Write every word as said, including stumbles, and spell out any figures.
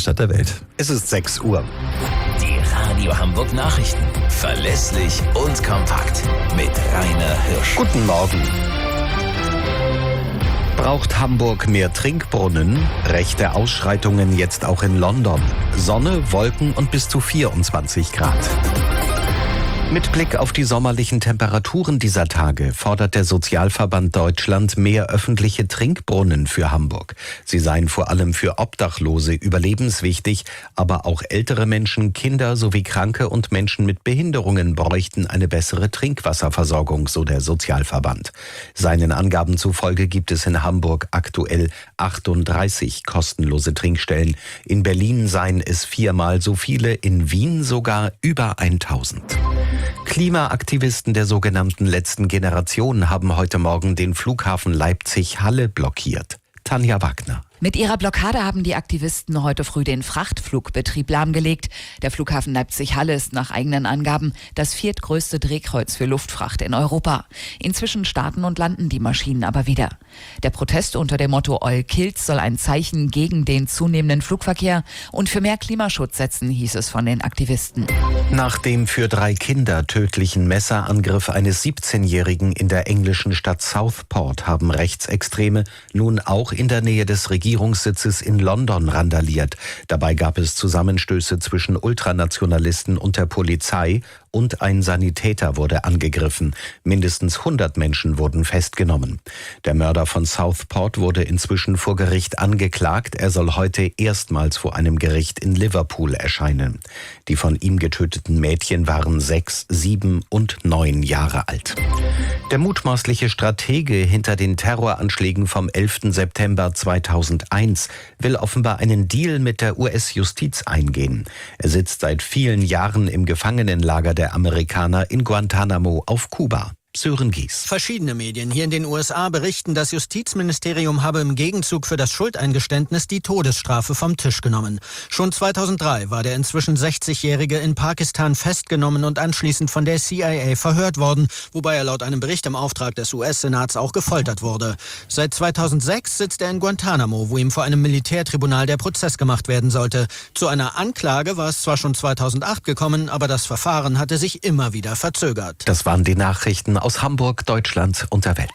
Stadt der Welt. Es ist sechs Uhr. Die Radio Hamburg Nachrichten. Verlässlich und kompakt. Mit Rainer Hirsch. Guten Morgen. Braucht Hamburg mehr Trinkbrunnen? Rechte Ausschreitungen jetzt auch in London. Sonne, Wolken und bis zu vierundzwanzig Grad. Mit Blick auf die sommerlichen Temperaturen dieser Tage fordert der Sozialverband Deutschland mehr öffentliche Trinkbrunnen für Hamburg. Sie seien vor allem für Obdachlose überlebenswichtig, aber auch ältere Menschen, Kinder sowie Kranke und Menschen mit Behinderungen bräuchten eine bessere Trinkwasserversorgung, so der Sozialverband. Seinen Angaben zufolge gibt es in Hamburg aktuell achtunddreißig kostenlose Trinkstellen. In Berlin seien es viermal so viele, in Wien sogar über tausend. Klimaaktivisten der sogenannten letzten Generation haben heute Morgen den Flughafen Leipzig-Halle blockiert. Tanja Wagner. Mit ihrer Blockade haben die Aktivisten heute früh den Frachtflugbetrieb lahmgelegt. Der Flughafen Leipzig-Halle ist nach eigenen Angaben das viertgrößte Drehkreuz für Luftfracht in Europa. Inzwischen starten und landen die Maschinen aber wieder. Der Protest unter dem Motto All Kills soll ein Zeichen gegen den zunehmenden Flugverkehr und für mehr Klimaschutz setzen, hieß es von den Aktivisten. Nach dem für drei Kinder tödlichen Messerangriff eines siebzehnjährigen in der englischen Stadt Southport haben Rechtsextreme nun auch in der Nähe des Regierungssitzes in London randaliert. Dabei gab es Zusammenstöße zwischen Ultranationalisten und der Polizei und ein Sanitäter wurde angegriffen. Mindestens hundert Menschen wurden festgenommen. Der Mörder von Southport wurde inzwischen vor Gericht angeklagt. Er soll heute erstmals vor einem Gericht in Liverpool erscheinen. Die von ihm getöteten Mädchen waren sechs, sieben und neun Jahre alt. Der mutmaßliche Stratege hinter den Terroranschlägen vom elften September zweitausendeins will offenbar einen Deal mit der U S-Justiz eingehen. Er sitzt seit vielen Jahren im Gefangenenlager der Amerikaner in Guantanamo auf Kuba. Sören Gies. Verschiedene Medien hier in den U S A berichten, das Justizministerium habe im Gegenzug für das Schuldeingeständnis die Todesstrafe vom Tisch genommen. Schon zweitausenddrei war der inzwischen sechzigjährige in Pakistan festgenommen und anschließend von der C I A verhört worden, wobei er laut einem Bericht im Auftrag des U S-Senats auch gefoltert wurde. Seit zweitausendsechs sitzt er in Guantanamo, wo ihm vor einem Militärtribunal der Prozess gemacht werden sollte. Zu einer Anklage war es zwar schon zweitausendacht gekommen, aber das Verfahren hatte sich immer wieder verzögert. Das waren die Nachrichten aus Hamburg, Deutschland und der Welt.